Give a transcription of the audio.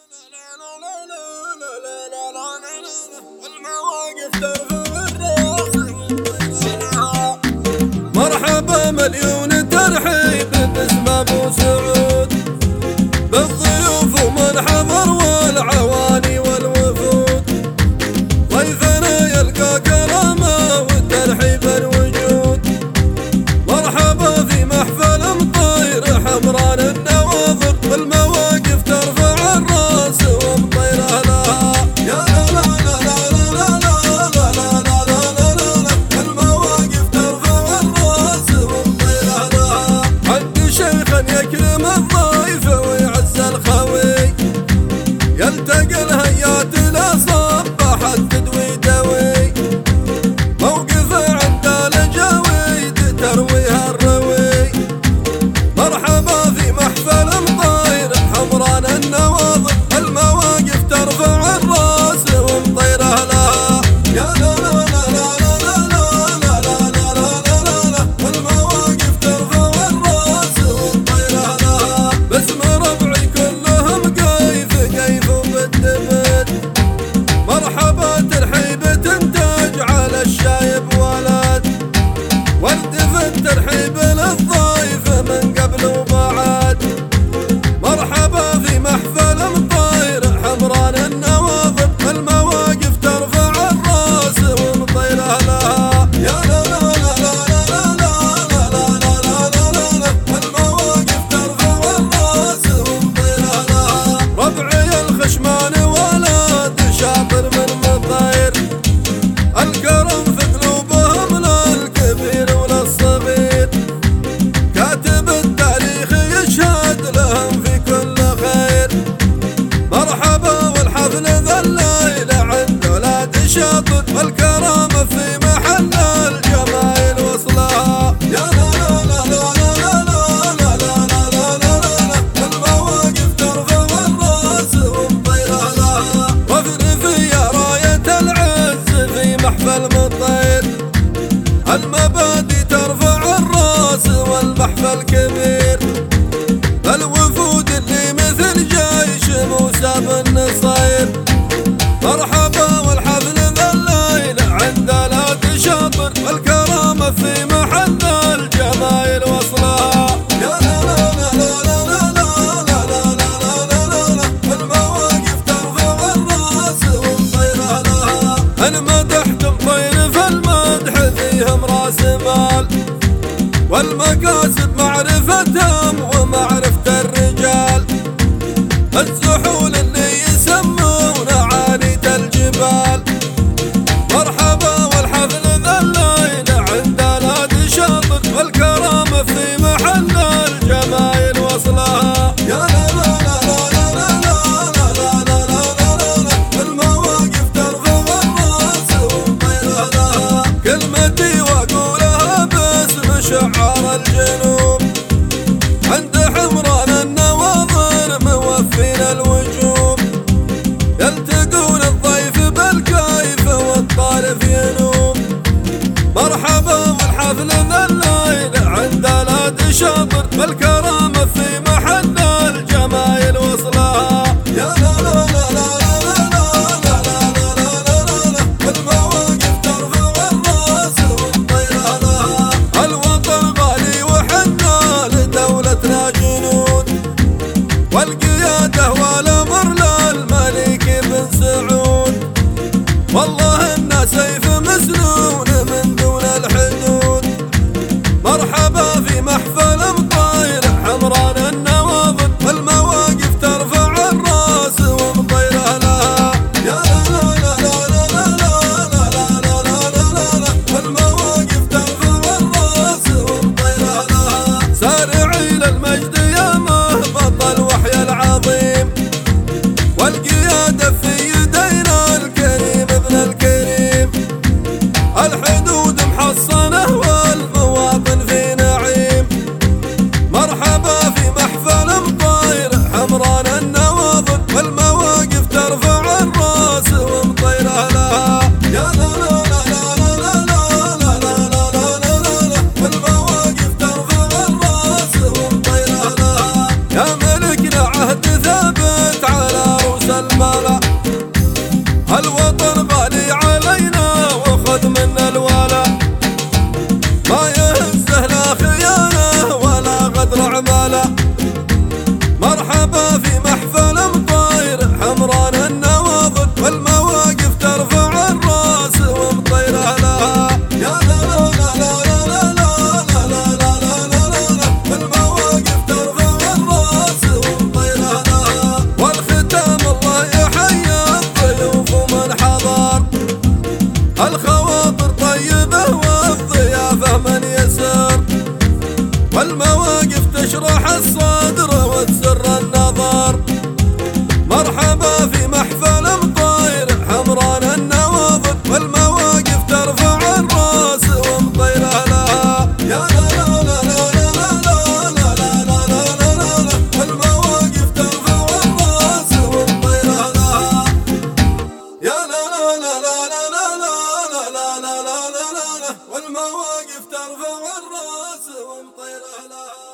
مرحبا مليون ترحيب باسم ابو سعود بالضيوف ومن حضر والعواني والوفود. ضيفنا يلقى كرامه والترحيب الوجود. مرحبا في محفل مطير حمران النواظر والمواقف ترفع الراس ومطير اهلها. يا لا لا لا لا لا لا لا لا لا لا لا المواقف ترفع الراس ومطير اهلها. عند شيخا يكرم الضيف ويعز الخوي يلتقي الهيات الاصبح تدوي دوي. موقف عند الجويد ترويها الروي. مرحبا في محفل مطير حمران النواظر المواقف ترفع الراس ومطير اهلها. يا لا لا لا لا لا لا لا لا لا لا لا المواقف ترفع الراس ومطير اهلها. باسم ربعي كلهم قيف وبالدبد. مرحبا ترحيب تنتج على الشايب ولد. ورد في الترحيب للضيف من قبل وبعد. مرحبا في محفل مطير حمران النواظر المواقف ترفع الراس ومطير اهلها. يا لا لا لا لا لا لا لا لا لا لا لا لا المواقف ترفع الراس ومطير اهلها. ربعي الخشمان ولد شاطر من مطير. الكرم في قلوبهم للكبير وللصغير. كاتب التاريخ يشهد لهم في كل خير. مرحبا والحفل ذا الليلة عند ولاد شاطر والكرامة في محل الجمايل وصلها. يا لا لا لا لا لا لا لا لا لا لا لا المواقف ترفع الراس ومطير اهلها. وفر في راية العز في محفل مطير. المبادئ ترفع الراس والمحفل كبير. الوفود اللي مثل جيش موسى بن نصير. مرحبا والحفل ذا الليلة عند ولاد شاطر والكرامة في محل الجمايل وصلها. يا لا لا لا لا لا لا لا لا لا لا لا المواقف ترفع الراس ومطير اهلها. المدحت مطير في المدح فيهم راس مال. والمكاسب معرفتهم ومعرفة الرجال. الزحول اللي يسمون عانية الجبال. مرحبا والحفل ذا الليلة عند ولاد شاطر والكرامة في محل الجمايل وصلها. يا لا لا لا لا لا لا لا لا لا لا لا المواقف ترفع الراس ومطير اهلها. كلمتي واقولها باسم شعار الجنوب. عند حمران النواظر موفين الوجوب. يلتقون الضيف بالكيف والطارف ينوب. مرحبا والحفل ذا الليلة عند ولاد شاطر والكرامة في محل الجمايل وصلها. يا لا لا لا لا لا لا لا لا لا لا لا المواقف ترفع الراس ومطير اهلها. الوطن غالي وحنا لدولتنا جنود. والقيادة والامر للملك بن سعود. والله إن سيف مسنون من دون الحدود. مرحبا في محفل مطير حمران النواظر والمواقف ترفع الملا. الوطن غالي علينا وخذ منا الولا، ما يهزه لا خيانة ولا غدر عماله. مرحبا في محفل مطاير حمران النواضل، والمواقف ترفع الراس ومطيره لها. يا لا لا لا لا لا لا لا لا لا لا لا لا، والمواقف ترفع الراس ومطيره لها. والختام الله يحيي الضيوف ومن حضر، الخواطر طيبة والضيافة من يسر، والمواقف تشرح الصدر وتسر النظر. مرحبا في محفل مطاير حمران النواضل، والمواقف ترفع الراس ومطيره لها. يا لا لا لا لا لا لا لا لا لا لا لا لا، والمواقف ترفع الراس ومطيره لها. يا لا لا لا لا لا لا لا لا لا لا لا لا، والمواقف ترفع الراس ومطيره لها.